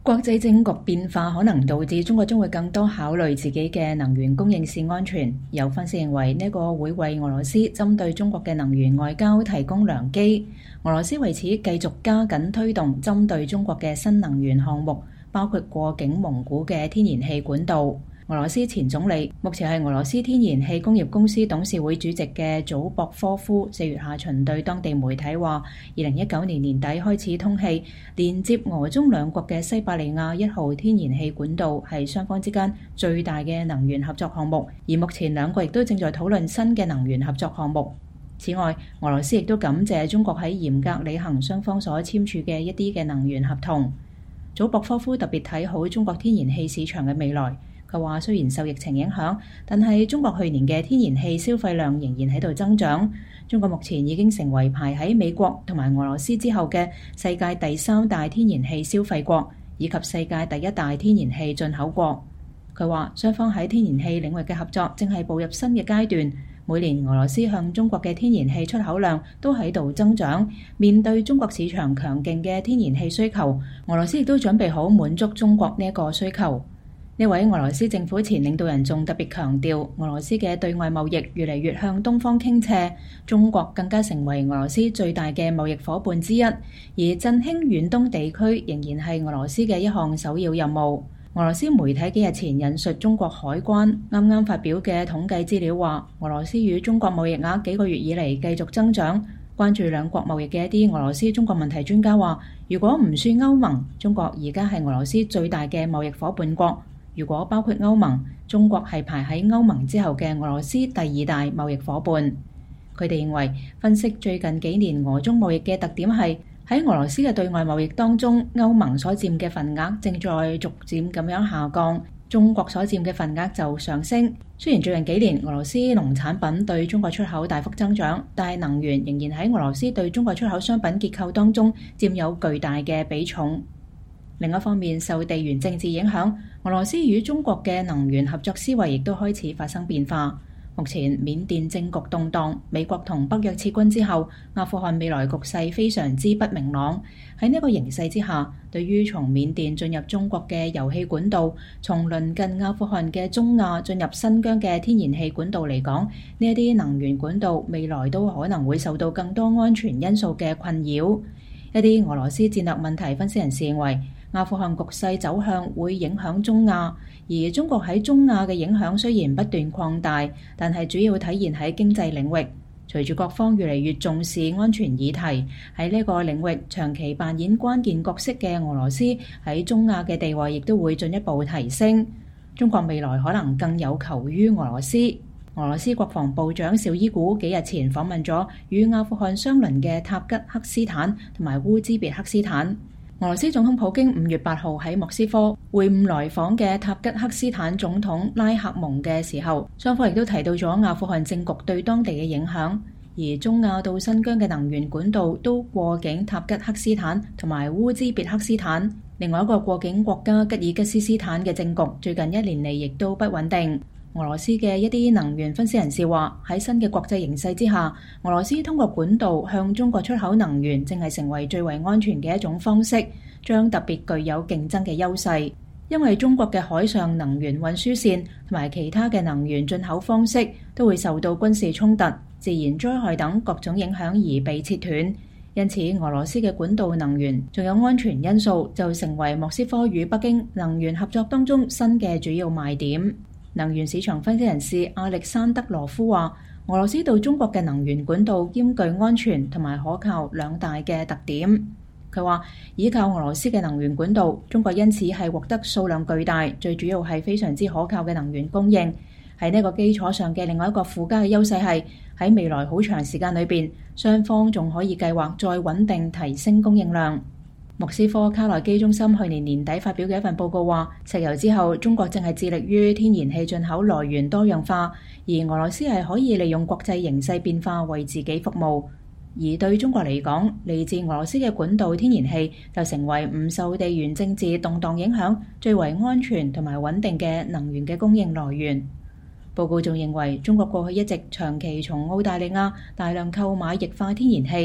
國際政局變化可能導致中國將會更多考慮自己嘅能源供應線安全。有分析認為，呢個會為俄羅斯針對中國嘅能源外交提供良機。俄羅斯為此繼續加緊推動針對中國嘅新能源項目，包括過境蒙古嘅天然氣管道。俄羅斯前總理，目前係俄羅斯天然氣工業公司董事會主席嘅祖博科夫4月下旬對當地媒體話，2019年年底開始通氣，連接俄中兩國嘅西伯利亞1號天然氣管道係雙方之間最大嘅能源合作項目，而目前兩國亦都正在討論新嘅能源合作項目。此外，俄羅斯亦都感謝中國喺嚴格履行雙方所簽署嘅一啲嘅能源合同。祖博科夫特別睇好中國天然氣市場嘅未來。佢話：雖然受疫情影響，但係中國去年嘅天然氣消費量仍然喺度增長。中國目前已經成為排喺美國同埋俄羅斯之後嘅世界第3大天然氣消費國，以及世界第1大天然氣進口國。佢話：雙方喺天然氣領域嘅合作正係步入新嘅階段。每年俄羅斯向中國嘅天然氣出口量都喺度增長。面對中國市場強勁嘅天然氣需求，俄羅斯亦都準備好滿足中國呢一個需求。呢位俄羅斯政府前領導人仲特別強調，俄羅斯嘅對外貿易越嚟越向東方傾斜，中國更加成為俄羅斯最大嘅貿易夥伴之一，而振興遠東地區仍然係俄羅斯嘅一項首要任務。俄羅斯媒體幾日前引述中國海關啱啱發表嘅統計資料話，俄羅斯與中國貿易額幾個月以嚟繼續增長。關注兩國貿易嘅一啲俄羅斯中國問題專家話，如果唔算歐盟，中國而家係俄羅斯最大嘅貿易夥伴國。如果包括歐盟，中國係排喺歐盟之後嘅俄羅斯第2大貿易夥伴。佢哋認為，分析最近幾年俄中貿易嘅特點係喺俄羅斯嘅對外貿易當中，歐盟所佔嘅份額正在逐漸咁樣下降，中國所佔嘅份額就上升。雖然最近幾年俄羅斯農產品對中國出口大幅增長，但係能源仍然喺俄羅斯對中國出口商品結構當中佔有巨大嘅比重。另一方面，受地緣政治影響，俄羅斯與中國嘅能源合作思維亦都開始發生變化。目前緬甸政局動盪，美國同北約撤軍之後，阿富汗未來局勢非常之不明朗。喺呢個形勢之下，對於從緬甸進入中國嘅油氣管道，從鄰近阿富汗嘅中亞進入新疆嘅天然氣管道嚟講，呢一啲能源管道未來都可能會受到更多安全因素嘅困擾。一啲俄羅斯戰略問題分析人士認為，阿富汗局勢走向會影響中亞，而中國喺中亞嘅影響雖然不斷擴大，但係主要體現喺經濟領域。隨住各方越嚟越重視安全議題，喺呢個領域長期扮演關鍵角色嘅俄羅斯喺中亞嘅地位亦都會進一步提升。中國未來可能更有求於俄羅斯。俄羅斯國防部長紹伊古幾日前訪問咗與阿富汗相鄰嘅塔吉克斯坦同埋烏茲別克斯坦。俄羅斯總統普京5月8號喺莫斯科會晤來訪嘅塔吉克斯坦總統拉赫蒙嘅時候，雙方亦都提到咗阿富汗政局對當地嘅影響，而中亞到新疆嘅能源管道都過境塔吉克斯坦同埋烏茲別克斯坦。另外一個過境國家吉爾吉斯斯坦嘅政局最近1年嚟亦都不穩定。俄羅斯嘅一啲能源分析人士話，喺新嘅國際形勢之下，俄羅斯通過管道向中國出口能源正係成為最為安全嘅一種方式，將特別具有競爭嘅優勢。因為中國嘅海上能源運輸線同埋其他嘅能源進口方式都會受到軍事衝突、自然災害等各種影響而被切斷，因此俄羅斯嘅管道能源仲有安全因素，就成為莫斯科與北京能源合作當中新嘅主要賣點。能源市場分析人士亞歷山德羅夫話，俄羅斯到中國嘅能源管道兼具安全同埋可靠兩大嘅特點。佢話，依靠俄羅斯嘅能源管道，中國因此係獲得數量巨大，最主要係非常之可靠嘅能源供應。喺呢個基礎上嘅另外一個附加嘅優勢係，喺未來好長時間裏邊，雙方仲可以計劃再穩定提升供應量。莫斯科卡內基中心去年年底發表嘅一份報告話，石油之後，中國正係致力於天然氣進口來源多樣化，而俄羅斯係可以利用國際形勢變化為自己服務。而對中國嚟講，嚟自俄羅斯嘅管道天然氣就成為唔受地緣政治動盪影響、最為安全同埋穩定嘅能源嘅供應來源。報告仲認為，中國過去一直長期從澳大利亞大量購買液化天然氣，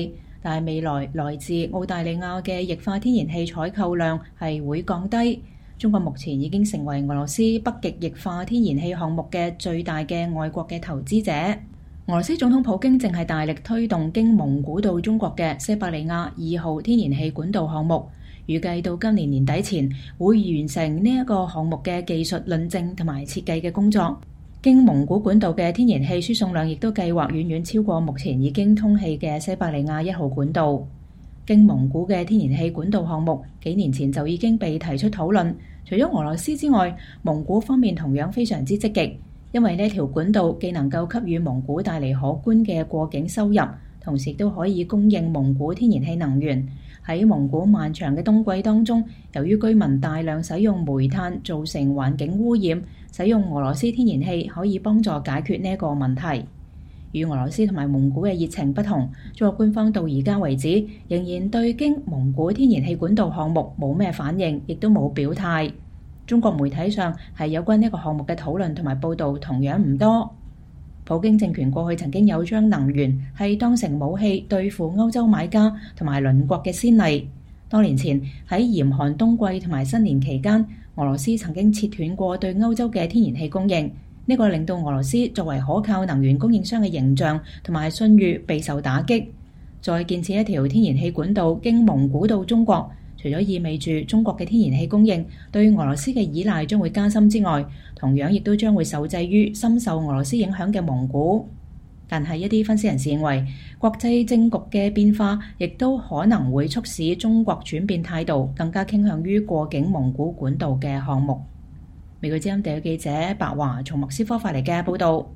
但係未來來自澳大利亞嘅液化天然氣採購量係會降低。中國目前已經成為俄羅斯北極液化天然氣項目嘅最大嘅外國嘅投資者。俄羅斯總統普京正係大力推動經蒙古到中國嘅西伯利亞2號天然氣管道項目，預計到今年年底前會完成呢一個項目嘅技術論證同埋設計嘅工作。經蒙古管道嘅天然氣輸送量亦都計劃遠遠超過目前已經通氣嘅西伯利亞1號管道。經蒙古嘅天然氣管道項目幾年前就已經被提出討論，除咗俄羅斯之外，蒙古方面同樣非常之積極，因為呢條管道既能夠給予蒙古帶嚟可觀嘅過境收入，同時都可以供應蒙古天然氣能源。喺蒙古漫長嘅冬季當中，由於居民大量使用煤炭造成環境污染，使用俄羅斯天然氣可以幫助解決呢一個問題。與俄羅斯同埋蒙古嘅熱情不同，中國官方到而家為止仍然對經蒙古天然氣管道項目冇咩反應，亦都冇表態。中國媒體上係有關呢個項目嘅討論同埋報導同樣唔多。普京政權過去曾經有將能源係當成武器對付歐洲買家同埋鄰國嘅先例。多年前喺嚴寒冬季同埋新年期間，俄羅斯曾經切斷過對歐洲嘅天然氣供應，呢個令到俄羅斯作為可靠能源供應商嘅形象同埋信譽備受打擊。再建設一條天然氣管道經蒙古到中國，除咗意味住中國嘅天然氣供應對俄羅斯嘅依賴將會加深之外，同樣亦都將會受制於深受俄羅斯影響嘅蒙古。但係一啲分析人士認為，國際政局嘅變化亦都可能會促使中國轉變態度，更加傾向於過境蒙古管道嘅項目。美國之音地記者白華從莫斯科發嚟嘅報導。